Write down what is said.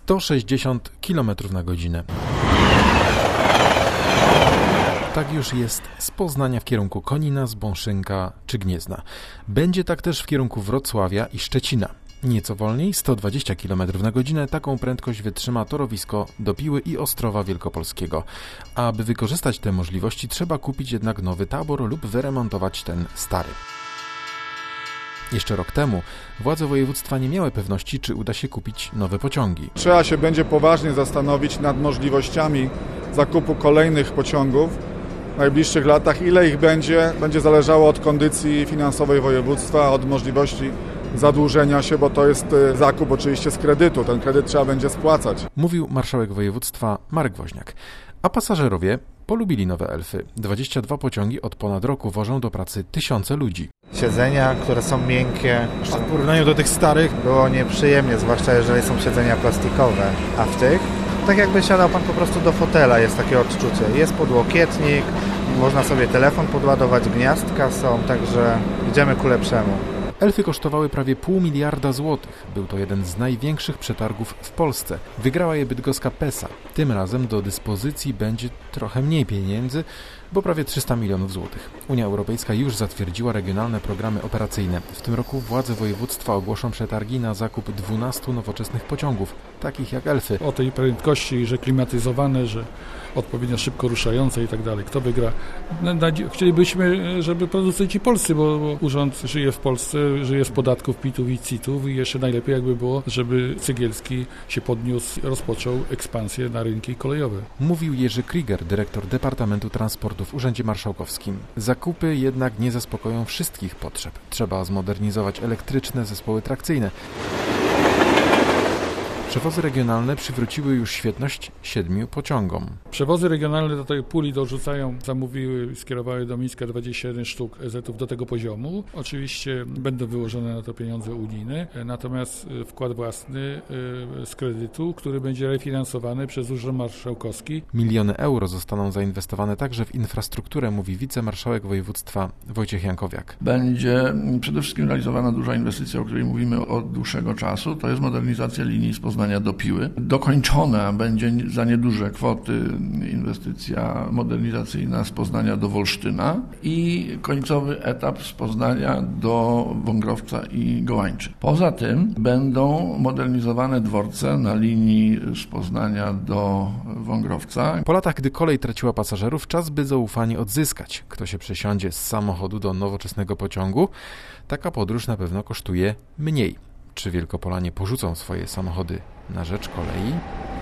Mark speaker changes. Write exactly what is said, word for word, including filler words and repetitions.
Speaker 1: sto sześćdziesiąt kilometrów na godzinę. Tak już jest z Poznania w kierunku Konina, Zbąszynka czy Gniezna. Będzie tak też w kierunku Wrocławia i Szczecina. Nieco wolniej, sto dwadzieścia kilometrów na godzinę, taką prędkość wytrzyma torowisko do Piły i Ostrowa Wielkopolskiego. A aby wykorzystać te możliwości, trzeba kupić jednak nowy tabor lub wyremontować ten stary. Jeszcze rok temu władze województwa nie miały pewności, czy uda się kupić nowe pociągi.
Speaker 2: Trzeba się będzie poważnie zastanowić nad możliwościami zakupu kolejnych pociągów w najbliższych latach. Ile ich będzie, będzie zależało od kondycji finansowej województwa, od możliwości zadłużenia się, bo to jest zakup oczywiście z kredytu. Ten kredyt trzeba będzie spłacać.
Speaker 1: Mówił marszałek województwa Marek Woźniak. A pasażerowie polubili nowe Elfy. dwadzieścia dwa pociągi od ponad roku wożą do pracy tysiące ludzi.
Speaker 3: Siedzenia, które są miękkie.
Speaker 4: W porównaniu do tych starych
Speaker 3: było nieprzyjemnie, zwłaszcza jeżeli są siedzenia plastikowe. A w tych, tak jakby siadał pan po prostu do fotela, jest takie odczucie. Jest podłokietnik, można sobie telefon podładować, gniazdka są, także idziemy ku lepszemu.
Speaker 1: Elfy kosztowały prawie pół miliarda złotych. Był to jeden z największych przetargów w Polsce. Wygrała je bydgoska Pesa. Tym razem do dyspozycji będzie trochę mniej pieniędzy, bo prawie trzysta milionów złotych. Unia Europejska już zatwierdziła regionalne programy operacyjne. W tym roku władze województwa ogłoszą przetargi na zakup dwunastu nowoczesnych pociągów, takich jak Elfy.
Speaker 4: O tej prędkości, że klimatyzowane, że odpowiednio szybko ruszające i tak dalej. Kto wygra? Chcielibyśmy, żeby producenci polscy, bo, bo urząd żyje w Polsce, żyje z podatków P I T-ów i C I T-ów i jeszcze najlepiej jakby było, żeby Cegielski się podniósł, rozpoczął ekspansję na rynki kolejowe.
Speaker 1: Mówił Jerzy Krieger, dyrektor Departamentu Transportu w Urzędzie Marszałkowskim. Zakupy jednak nie zaspokoją wszystkich potrzeb. Trzeba zmodernizować elektryczne zespoły trakcyjne. Przewozy regionalne przywróciły już świetność siedmiu pociągom.
Speaker 4: Przewozy regionalne do tej puli dorzucają, zamówiły, skierowały do Mińska dwadzieścia jeden sztuk E Z-ów do tego poziomu. Oczywiście będą wyłożone na to pieniądze unijne, natomiast wkład własny z kredytu, który będzie refinansowany przez Urząd Marszałkowski.
Speaker 1: Miliony euro zostaną zainwestowane także w infrastrukturę, mówi wicemarszałek województwa Wojciech Jankowiak.
Speaker 5: Będzie przede wszystkim realizowana duża inwestycja, o której mówimy od dłuższego czasu. To jest modernizacja linii z Poznania do Piły. Dokończona będzie za nieduże kwoty inwestycja modernizacyjna z Poznania do Wolsztyna i końcowy etap z Poznania do Wągrowca i Gołańczy. Poza tym będą modernizowane dworce na linii z Poznania do Wągrowca.
Speaker 1: Po latach, gdy kolej traciła pasażerów, czas by zaufanie odzyskać. Kto się przesiądzie z samochodu do nowoczesnego pociągu, taka podróż na pewno kosztuje mniej. Czy Wielkopolanie porzucą swoje samochody na rzecz kolei?